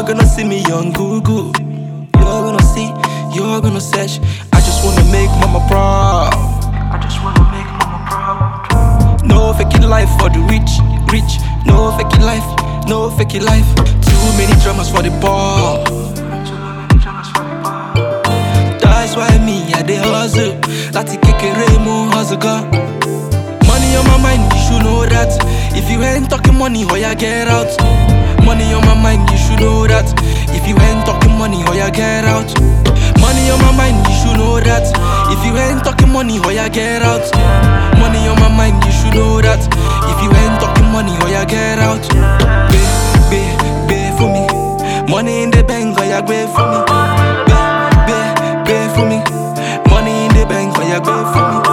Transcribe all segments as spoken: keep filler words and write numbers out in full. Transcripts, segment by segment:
gonna see me on Google. You're gonna see, you're gonna search. I just wanna make mama proud. I just wanna make mama proud. No faking life for the rich, rich. No faking life, no faking life. Too many dramas for the ball. Too many dramas for the bar. That's why me I dey hustle. Lati kekere mo hustle go. Money on my mind, you should know that. If you ain't talking money, oh yeah, get out. Money on my mind, you should know that. If you ain't talking money, oh yeah, get out. Money on my mind, you should know that. If you ain't talking money, oh yeah, get out. Money on my mind, you should know that. If you ain't talking money, oh yeah, get out. Pay, pay, pay for me. Money in the bank, oh yeah, pay for me. Pay, pay, pay for me. Money in the bank, oh yeah, pay for me.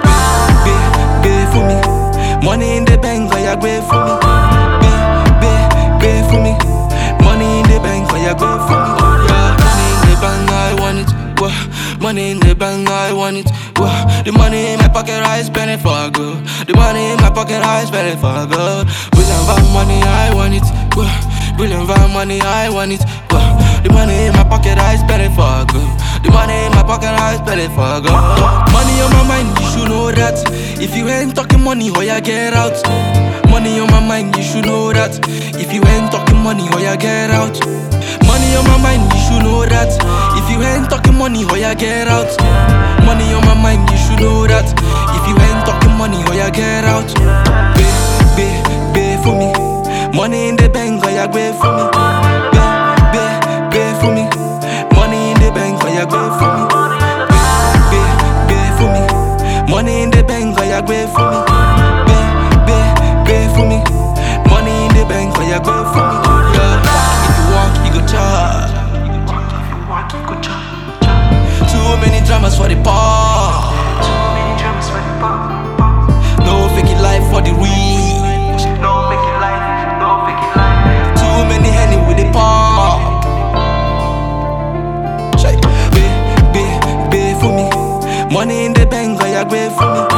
Pay, pay, pay for me. Money in the bank, oh yeah, pay for me. Pay, pay, pay for me. Money in the bank, oh yeah, pay for me. Yeah, money in the bank, I want it. Wah. Money in the bank, I want it. Wah. The money in my pocket, I spend it for good. The money in my pocket, I spend it for good. Billion for money, I want it. Wah. Billion for money, I want it. Wah. The money in my pocket, I spend it for good. The money in my pocket, I spend it for good. Money on my mind, you should know that. If you ain't talking money, oh yeah, get out. Money on my mind, you should know that. If you ain't talking money, oh yeah, get out. Money on my mind, you should know that. If you ain't talking money, oh yeah, get out. Money on my mind, you should know that. If you ain't talking money, oh yeah, get out. Pay, pay, pay for me. Money in the bank, oh yeah, pay for me. Pay, pay, pay for me. Money in the bank, oh yeah, pay for me. Pay, pay, pay for me. Money in the bank, oh yeah, pay for me. Pay, pay, pay for me. Money in the bank, oh yeah, pay for me. Yeah. If you want, you go charge. If you want, you go charge. Too many dramas for the part. Too many dramas for the bar. No faking life for the real. No faking life, no faking life. Too many henny with the pop. Pay, pay, pay for me. Money in the bank, oh yeah, pay for me.